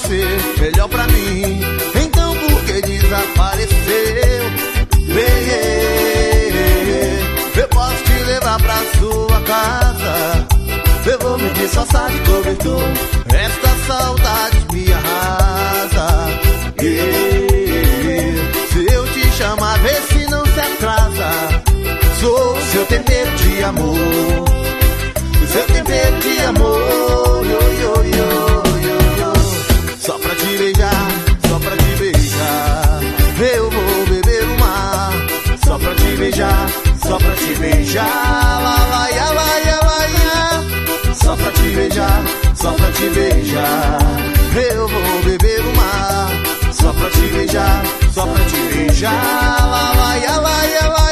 você, melhor pra mim. Então por que desapareceu? Eu posso te levar pra sua casa, eu vou me disfarçar de cobertor. Esta saudade me arrasa. Se eu te chamar, vê se não se atrasa. Sou o seu tempero de amor, o seu tempero de amor. Só pra te beijar, só pra te beijar, eu vou beber o mar. Só pra te beijar, só pra te beijar, lá vai, lá vai, lá vai. Só pra te beijar, só pra te beijar, eu vou beber o mar. Só pra te beijar, só pra te beijar, lá vai, lá vai, lá vai.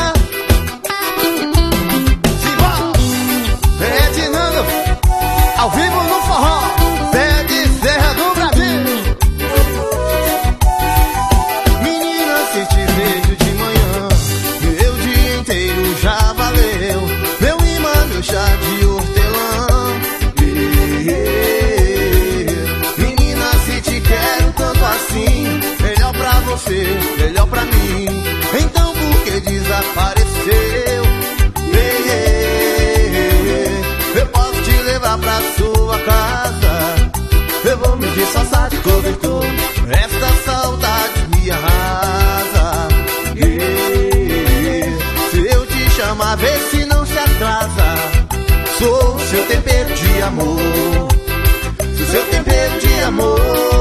Edinando, ao vivo no forró, pé de Serra do Brasil. Menina, se te vejo de manhã, meu dia inteiro já valeu. Meu imã, meu chá de hortelã. Menina, se te quero tanto assim, melhor pra você, melhor pra mim. Então por que desapareceu? Eu posso te levar pra sua casa, eu vou me disfarçar de cobertor. Esta saudade me arrasa. Se eu te chamar, vê se não se atrasa. Sou o seu tempero de amor, sou seu tempero de amor.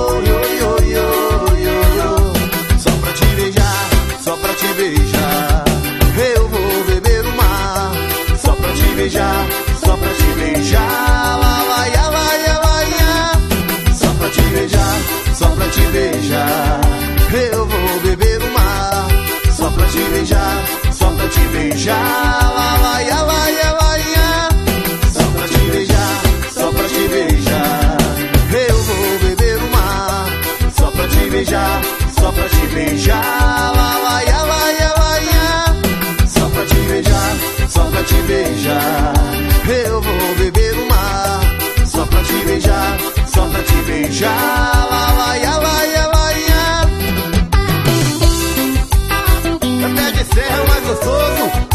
Só pra te beijar, só pra te beijar, eu vou beber o mar. Só pra te beijar, só pra te beijar, lá vai, lá vai, lá vai. Só pra te beijar, só pra te beijar, eu vou beber o mar. Só pra te beijar, só pra te beijar, lá vai, lá vai, lá vai. Só pra te beijar, só pra te beijar, eu vou beber o mar. Só pra te beijar, só pra te beijar, lá vai, lá vai, lá vai. Só pra te beijar, só pra te beijar, eu vou beber o mar. Só pra te beijar, só pra te beijar, lá vai, lá vai, lá vai. É pé de serra mais gostoso.